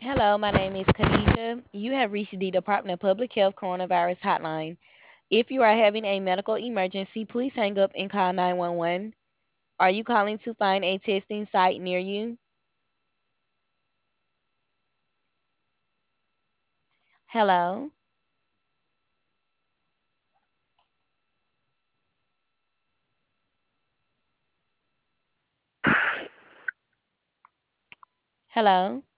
Hello, my name is Khadijah. You have reached the Department of Public Health Coronavirus Hotline. If you are having a medical emergency, please hang up and call 911. Are you calling to find a testing site near you? Hello? Hello?